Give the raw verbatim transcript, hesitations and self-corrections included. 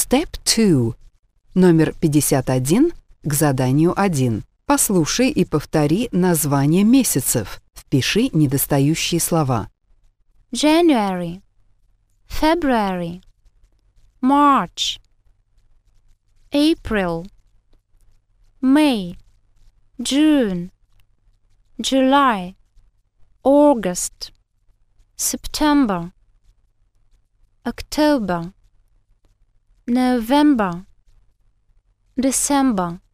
Step two. Номер пятьдесят один к заданию один. Послушай и повтори названия месяцев. Впиши недостающие слова. January, February, March, April, May, June, July, August, September, October, November, December.